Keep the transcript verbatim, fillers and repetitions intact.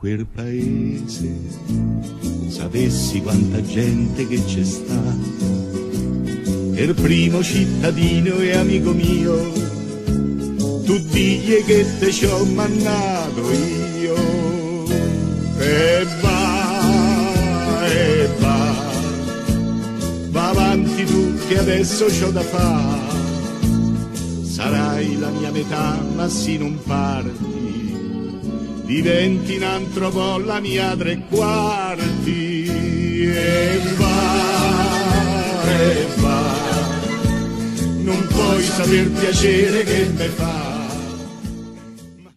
quel paese, sapessi quanta gente che c'è sta, per primo cittadino e amico mio, tu digli che te ci ho mandato io. E va, e va, va avanti tu che adesso c'ho da fare, sarai la mia metà ma sì non parti, diventi un altro po' la mia tre quarti. E va, e va, non puoi saper piacere che me fa,